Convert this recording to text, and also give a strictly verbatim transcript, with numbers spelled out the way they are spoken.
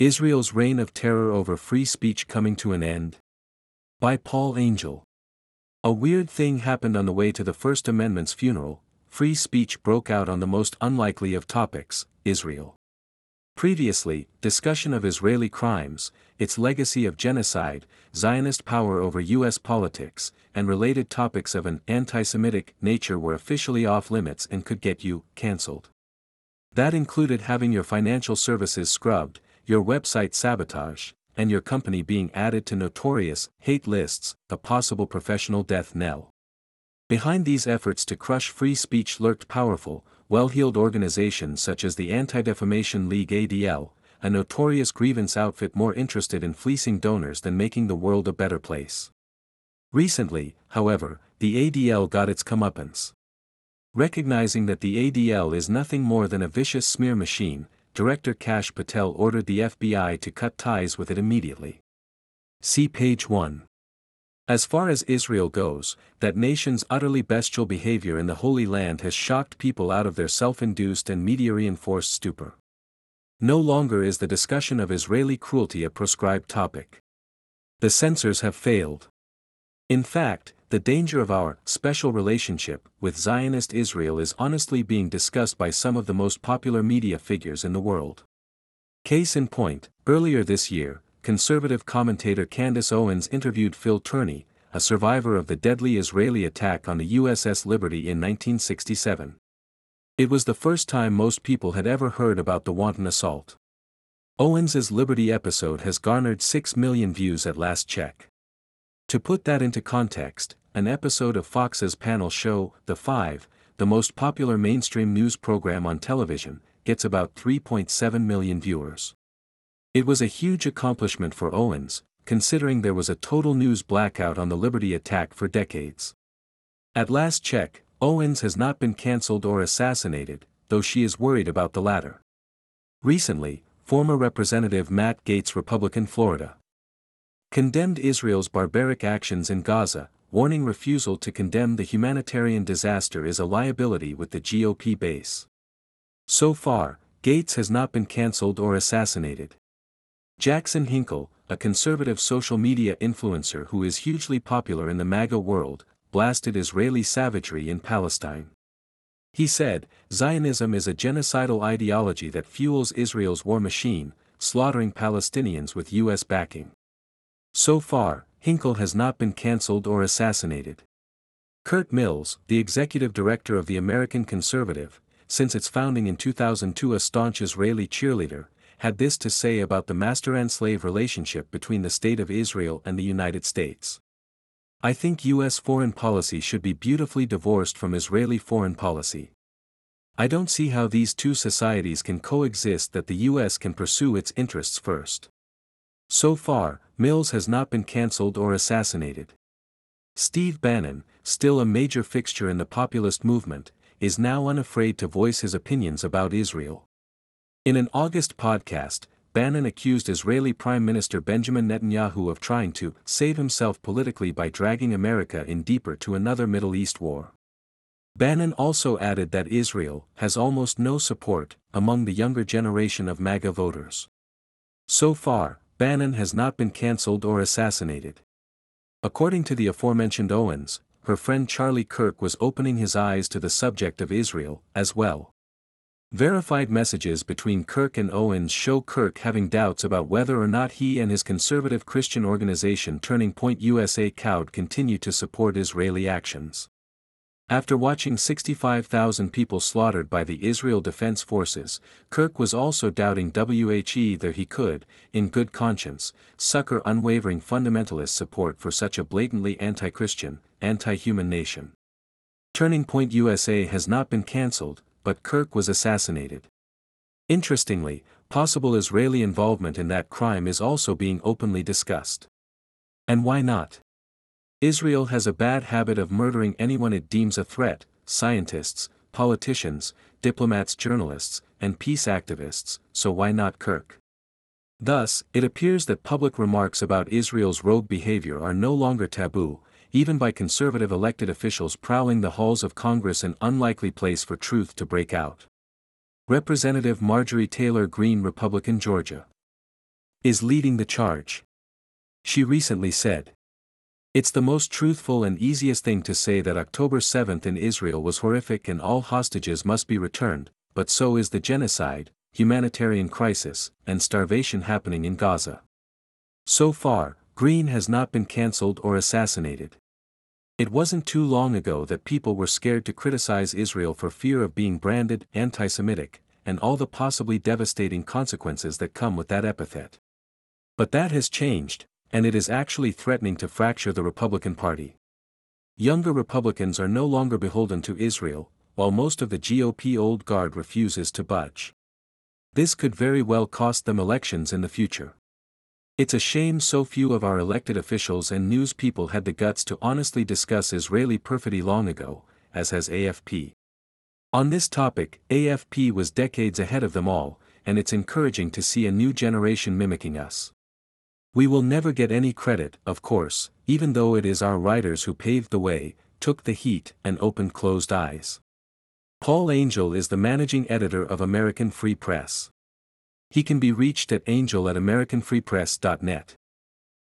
Israel's Reign of Terror Over Free Speech Coming to an End? By Paul Angel. A weird thing happened on the way to the First Amendment's funeral. Free speech broke out on the most unlikely of topics, Israel. Previously, discussion of Israeli crimes, its legacy of genocide, Zionist power over U S politics, and related topics of an anti-Semitic nature were officially off limits and could get you cancelled. That included having your financial services scrubbed, your website sabotaged, and your company being added to notorious hate lists, a possible professional death knell. Behind these efforts to crush free speech lurked powerful, well-heeled organizations such as the Anti-Defamation League A D L, a notorious grievance outfit more interested in fleecing donors than making the world a better place. Recently, however, the A D L got its comeuppance. Recognizing that the A D L is nothing more than a vicious smear machine, Director Kash Patel ordered the F B I to cut ties with it immediately. See page one. As far as Israel goes, that nation's utterly bestial behavior in the Holy Land has shocked people out of their self-induced and media-reinforced stupor. No longer is the discussion of Israeli cruelty a proscribed topic. The censors have failed. In fact, the danger of our special relationship with Zionist Israel is honestly being discussed by some of the most popular media figures in the world. Case in point, earlier this year, conservative commentator Candace Owens interviewed Phil Turney, a survivor of the deadly Israeli attack on the U S S Liberty in nineteen sixty-seven. It was the first time most people had ever heard about the wanton assault. Owens's Liberty episode has garnered six million views at last check. To put that into context, an episode of Fox's panel show, The Five, the most popular mainstream news program on television, gets about three point seven million viewers. It was a huge accomplishment for Owens, considering there was a total news blackout on the Liberty attack for decades. At last check, Owens has not been cancelled or assassinated, though she is worried about the latter. Recently, former Representative Matt Gaetz, Republican Florida, condemned Israel's barbaric actions in Gaza, warning refusal to condemn the humanitarian disaster is a liability with the G O P base. So far, Gaetz has not been cancelled or assassinated. Jackson Hinkle, a conservative social media influencer who is hugely popular in the MAGA world, blasted Israeli savagery in Palestine. He said, "Zionism is a genocidal ideology that fuels Israel's war machine, slaughtering Palestinians with U S backing." So far, Hinkle has not been cancelled or assassinated. Kurt Mills, the executive director of the American Conservative, since its founding in two thousand two a staunch Israeli cheerleader, had this to say about the master and slave relationship between the State of Israel and the United States. "I think U S foreign policy should be beautifully divorced from Israeli foreign policy. I don't see how these two societies can coexist, that the U S can pursue its interests first." So far, Mills has not been cancelled or assassinated. Steve Bannon, still a major fixture in the populist movement, is now unafraid to voice his opinions about Israel. In an August podcast, Bannon accused Israeli Prime Minister Benjamin Netanyahu of trying to save himself politically by dragging America in deeper to another Middle East war. Bannon also added that Israel has almost no support among the younger generation of MAGA voters. So far, Bannon has not been cancelled or assassinated. According to the aforementioned Owens, her friend Charlie Kirk was opening his eyes to the subject of Israel, as well. Verified messages between Kirk and Owens show Kirk having doubts about whether or not he and his conservative Christian organization Turning Point U S A cowed continue to support Israeli actions. After watching sixty-five thousand people slaughtered by the Israel Defense Forces, Kirk was also doubting whether he could, in good conscience, succor unwavering fundamentalist support for such a blatantly anti-Christian, anti-human nation. Turning Point U S A has not been cancelled, but Kirk was assassinated. Interestingly, possible Israeli involvement in that crime is also being openly discussed. And why not? Israel has a bad habit of murdering anyone it deems a threat: scientists, politicians, diplomats, journalists, and peace activists, so why not Kirk? Thus, it appears that public remarks about Israel's rogue behavior are no longer taboo, even by conservative elected officials prowling the halls of Congress, an unlikely place for truth to break out. Representative Marjorie Taylor Greene, Republican, Georgia. is leading the charge. She recently said, "It's the most truthful and easiest thing to say that October seventh in Israel was horrific and all hostages must be returned, but so is the genocide, humanitarian crisis, and starvation happening in Gaza. So far, Green has not been cancelled or assassinated. It wasn't too long ago that people were scared to criticize Israel for fear of being branded anti-Semitic, and all the possibly devastating consequences that come with that epithet. But that has changed, and it is actually threatening to fracture the Republican Party. Younger Republicans are no longer beholden to Israel, while most of the G O P old guard refuses to budge. This could very well cost them elections in the future. It's a shame so few of our elected officials and news people had the guts to honestly discuss Israeli perfidy long ago, as has A F P. On this topic, A F P was decades ahead of them all, and it's encouraging to see a new generation mimicking us. We will never get any credit, of course, even though it is our writers who paved the way, took the heat, and opened closed eyes. Paul Angel is the managing editor of American Free Press. He can be reached at angel at american free press dot net.